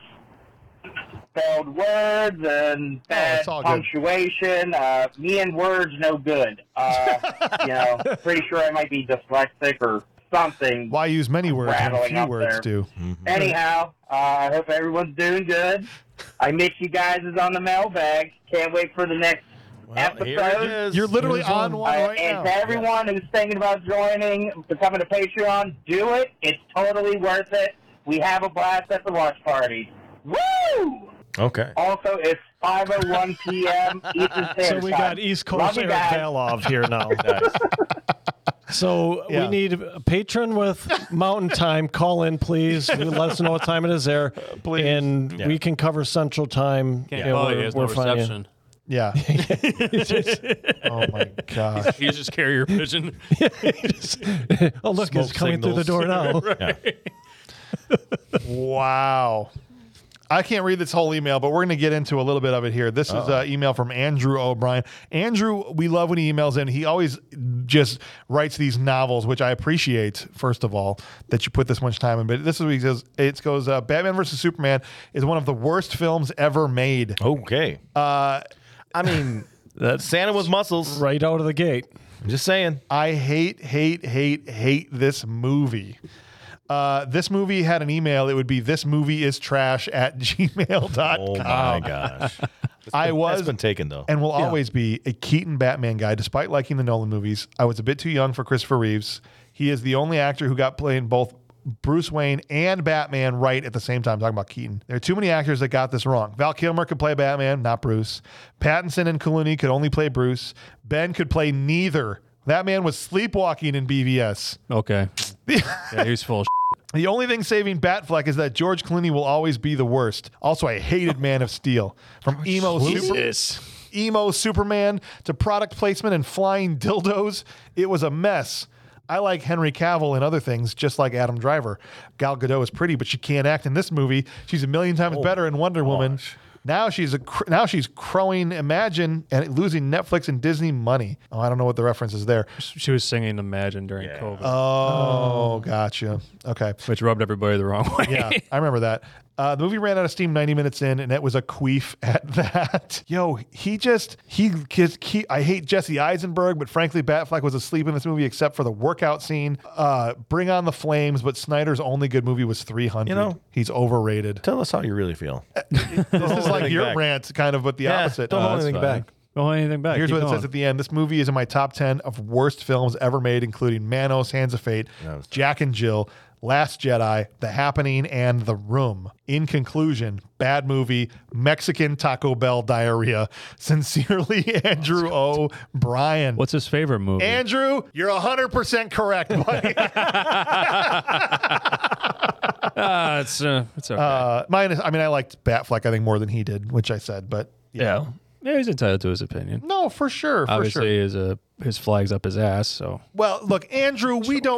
words and bad punctuation. Me and words, no good. Pretty sure I might be dyslexic or something.
Why use many words when
rattling
few
up
words
there.
do?
Anyhow, I hope everyone's doing good. I miss you guys on the mailbag. Can't wait for the next episode.
You're literally on one right
and
now.
to everyone who's thinking about becoming a Patreon, do it. It's totally worth it. We have a blast at the watch party. Woo!
Okay.
Also, it's 5:01 p.m. Eastern Standard
So we
Time.
got East Coast
Love you
Eric
guys.
Valov here now. So
Yeah.
we need a patron with Mountain Time. Call in, please. Let us know what time it is there.
Please.
And we can cover Central Time.
Can't
Yeah,
call
we're-
you. He has no
we're fine.
reception.
Yeah. Oh my gosh.
You just carrier pigeon.
Oh, look, it's
Smoke
coming through the
signals.
door now.
Wow. I can't read this whole email, but we're going to get into a little bit of it here. This is an email from Andrew O'Brien. Andrew, we love when he emails in. He always just writes these novels, which I appreciate, first of all, that you put this much time in. But this is what he says. It goes, Batman vs. Superman is one of the worst films ever made.
Okay. I mean, that's Santa with muscles.
Right out of the gate.
I'm just saying.
I hate this movie. This movie had an email. It would be thismovieIstrash@gmail.com.
Oh my gosh. That's been taken though.
And will always be a Keaton Batman guy, despite liking the Nolan movies. I was a bit too young for Christopher Reeves. He is the only actor who got playing both Bruce Wayne and Batman right at the same time. Talking about Keaton. There are too many actors that got this wrong. Val Kilmer could play Batman, not Bruce. Pattinson and Clooney could only play Bruce. Ben could play neither. That man was sleepwalking in BVS.
Okay. Yeah, he was full of
The only thing saving Batfleck is that George Clooney will always be the worst. Also, I hated Man of Steel. From emo Superman to product placement and flying dildos, it was a mess. I like Henry Cavill and other things, just like Adam Driver. Gal Gadot is pretty, but she can't act in this movie. She's a million times better in Wonder Woman. Now she's crowing Imagine and losing Netflix and Disney money. Oh, I don't know what the reference is there.
She was singing Imagine during COVID.
Oh, gotcha. Okay.
Which rubbed everybody the wrong way.
Yeah, I remember that. The movie ran out of steam 90 minutes in, and it was a queef at that. Yo, I hate Jesse Eisenberg, but frankly, Batfleck was asleep in this movie except for the workout scene. Bring on the Flames, but Snyder's only good movie was 300.
You know,
he's overrated.
Tell us how you really feel.
This is like your rant, kind of, but the opposite.
Don't hold anything back.
Don't hold anything back.
Here's
Keep
what it
going.
says at the end. This movie is in my top 10 of worst films ever made, including Manos, Hands of Fate, Jack and Jill, Last Jedi, The Happening, and The Room. In conclusion, bad movie, Mexican Taco Bell diarrhea. Sincerely, Andrew O'Brien.
What's his favorite movie?
Andrew, you're 100% correct, buddy.
It's okay.
Mine is, I liked Batfleck, I think, more than he did, which I said, but
Yeah.
Yeah, he's entitled to his opinion.
No, for sure.
Obviously, his flag's up his ass. So
Well, look, Andrew,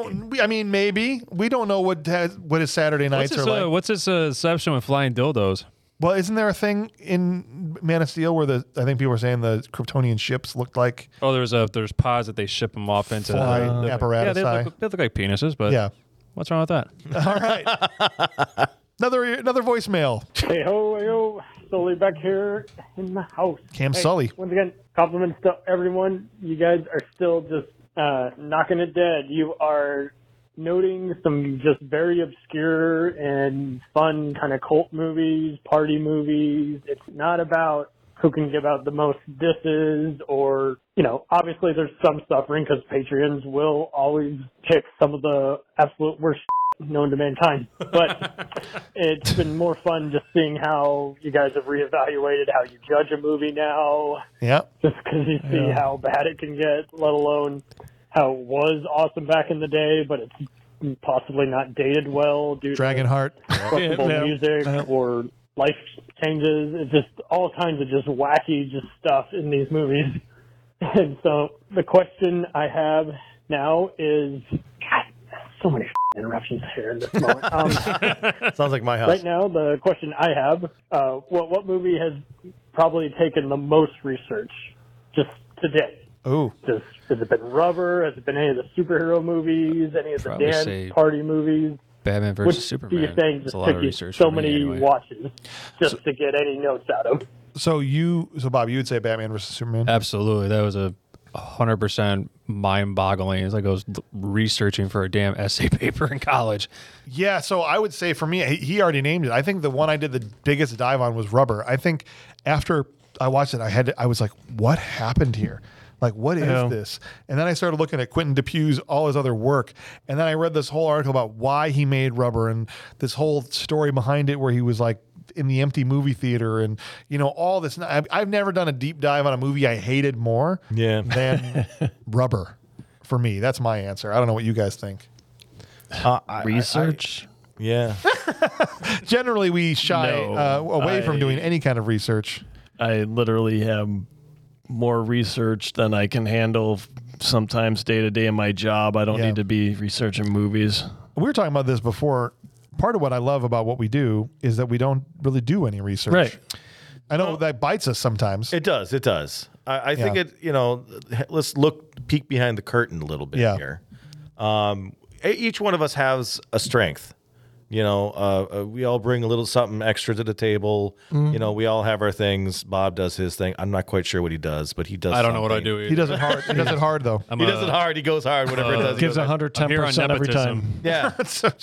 maybe we don't know what his Saturday nights are like.
what's his exception with flying dildos?
Well, isn't there a thing in Man of Steel where I think people were saying the Kryptonian ships looked like
There's pods that they ship them off into
flying apparatus?
Yeah, they look like penises, but
yeah,
what's wrong with that?
All right. Another voicemail.
Hey ho, Sully back here in the house.
Cam Sully.
Once again, compliments to everyone. You guys are still just knocking it dead. You are noting some just very obscure and fun kind of cult movies, party movies. It's not about who can give out the most disses or, obviously there's some suffering because Patreons will always pick some of the absolute worst known to mankind. But it's been more fun just seeing how you guys have reevaluated how you judge a movie now.
Yeah.
Just because you see how bad it can get, let alone how it was awesome back in the day, but it's possibly not dated well due
Dragonheart.
to questionable music or life changes. It's just all kinds of just wacky stuff in these movies. And so the question I have now is, God, so many interruptions here in this moment.
Sounds like my house.
Right now, the question I have, what movie has probably taken the most research just today?
Ooh.
Has it been Rubber? Has it been any of the superhero movies? Any of the
Probably
dance
say
party movies?
Batman versus
Which
Superman.
do you think
It's
just
a lot of
took you
research
so
for me
many
anyway.
watches just to get any notes out of?
So Bob, you would say Batman versus Superman?
Absolutely. That was 100% mind-boggling. It's like I was researching for a damn essay paper in college.
Yeah, so I would say for me, he already named it. I think the one I did the biggest dive on was Rubber. I think after I watched it, I was like, what happened here? Like, what is this? And then I started looking at Quentin Dupieux's, all his other work. And then I read this whole article about why he made Rubber and this whole story behind it where he was like in the empty movie theater and, all this. I've never done a deep dive on a movie I hated more than Rubber for me. That's my answer. I don't know what you guys think.
Research?
Yeah.
Generally, we shy away from doing any kind of research.
I literally have more research than I can handle sometimes day to day in my job. I don't need to be researching movies.
We were talking about this before. Part of what I love about what we do is that we don't really do any research.
Right.
I know that bites us sometimes.
It does. I think let's peek behind the curtain a little bit here. Each one of us has a strength. We all bring a little something extra to the table.
Mm-hmm.
We all have our things. Bob does his thing. I'm not quite sure what he does, but he does.
I don't know what I do either.
He does it hard. He does it hard though.
He does it hard. He goes hard. Whatever it does,
Gives 110% every time.
Yeah.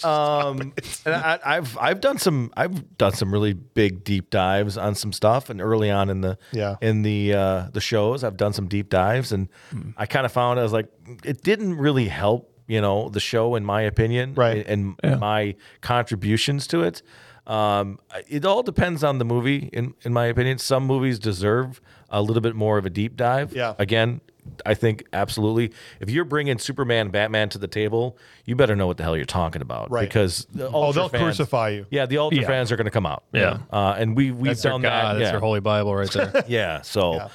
And I've done some really big deep dives on some stuff, and early on in the shows, I've done some deep dives, and I kind of found I was like, it didn't really help. The show, in my opinion,
right,
and my contributions to it. It all depends on the movie, in my opinion. Some movies deserve a little bit more of a deep dive.
Yeah.
Again, I think absolutely. If you're bringing Superman and Batman to the table, you better know what the hell you're talking about.
Right.
Because
they'll crucify you.
Yeah, the Ultra fans are going to come out.
Yeah.
And we've
That's
done
your God.
that.
That's your holy Bible right there.
Yeah. So,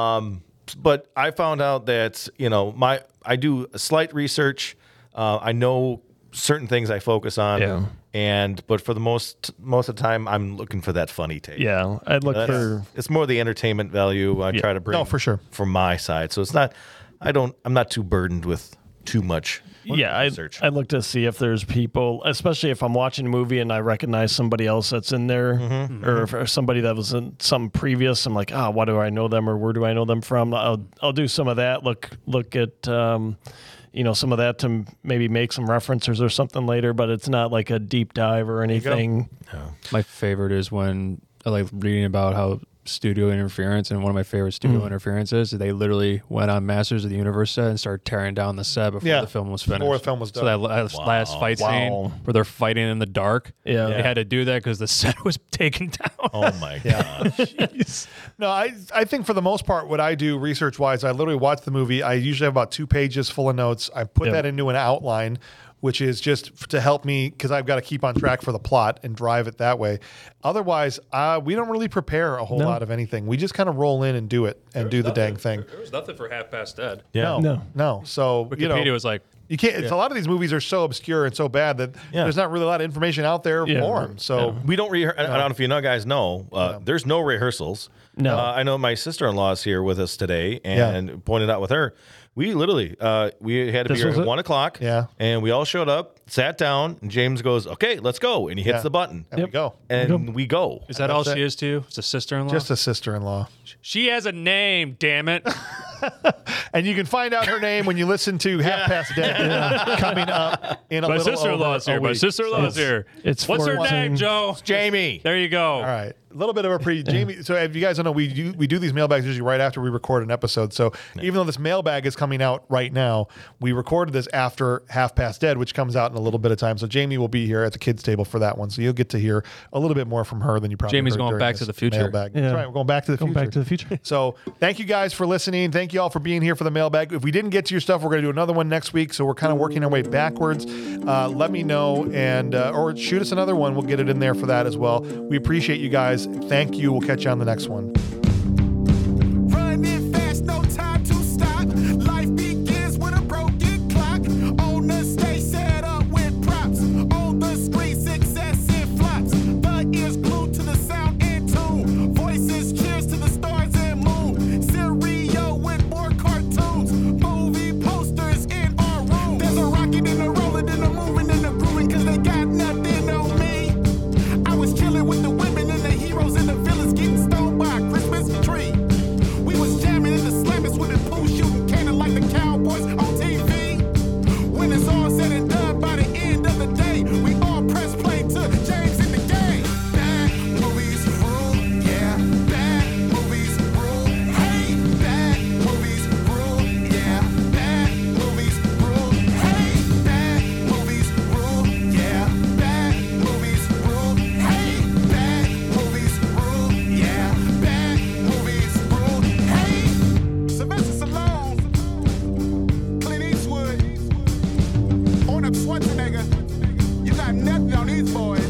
but I found out that, I do a slight research. I know certain things I focus on, but for the most of the time, I'm looking for that funny take.
Yeah, I'd look for.
It's more the entertainment value I try to bring.
No, for sure.
From my side, so it's not. I'm not too burdened with too much. Research.
I look to see if there's people, especially if I'm watching a movie and I recognize somebody else that's in there, or if somebody that was in some previous. I'm like, why do I know them, or where do I know them from? I'll do some of that. Look at. Some of that to maybe make some references or something later, but it's not like a deep dive or anything.
My favorite is when I like reading about how studio interference, and one of my favorite studio interferences. They literally went on Masters of the Universe set and started tearing down the set before the film was finished.
Before the film was done.
So that last fight scene where they're fighting in the dark, they had to do that because the set was taken down.
Oh my gosh.
No, I think for the most part, what I do research-wise, I literally watch the movie. I usually have about 2 pages full of notes. I put that into an outline, which is just to help me because I've got to keep on track for the plot and drive it that way. Otherwise, we don't really prepare a whole lot of anything. We just kind of roll in and do it and do the dang thing.
There was nothing for Half Past Dead.
No. So
Wikipedia was like,
you can't. It's a lot of these movies are so obscure and so bad that there's not really a lot of information out there for them. So
we don't I don't know if you guys know. There's no rehearsals.
No,
I know my sister-in-law is here with us today, and pointed out with her. We literally we had to be here at 1 o'clock.
Yeah,
and we all showed up, sat down, and James goes, "Okay, let's go," and he hits the button,
and we go,
and we go.
Is that all she is to you? It's a sister-in-law.
Just a sister-in-law.
She has a name. Damn it.
And you can find out her name when you listen to Half Past Dead coming up in a
my
little
sister-in-law's here. My sister-in-law's here.
It's
what's her name, Joe?
It's Jamie.
There you go.
All right. A little bit of a Jamie. So if you guys don't know, we do these mailbags usually right after we record an episode. So even though this mailbag is coming out right now, we recorded this after Half Past Dead, which comes out in a little bit of time. So Jamie will be here at the kids' table for that one. So you'll get to hear a little bit more from her than you probably
Jamie's
heard
going
during
back
this
to the future.
Mailbag. That's right. We're going back to the future.
Back to the future.
So thank you guys for listening. Thank you all for being here for the mailbag. If we didn't get to your stuff, we're going to do another one next week. So we're kind of working our way backwards. Let me know and or shoot us another one. We'll get it in there for that as well. We appreciate you guys. Thank you. We'll catch you on the next one.
Running fast, no time to stop. Life begins with a broken clock. On the stage, set up with props. On the screen, successive flops. The ears glued to the sound and tune. Voices cheers to the stars and moon. Stereo with more cartoons. Movie posters in our room. There's a rocket and a rolling and a moving and a grooving, cause they got nothing on me. I was chilling with the women and the heroes and the villains getting stoned by a Christmas tree. We was jamming in the slamming, swimming pool, shooting cannon like the Cowboys on TV. When it's all said and done, by the end of the day, we all press play to James in the game. Bad movies rule, yeah. Bad movies rule. Hey, bad movies rule, yeah. Bad movies rule. Hey, bad movies rule, yeah. Bad movies rule. Hey, bad movies rule, yeah. Bad movies rule. Hey, Sylvester Stallone, Clint Eastwood, Arnold Schwarzenegger. You got nothing on these boys.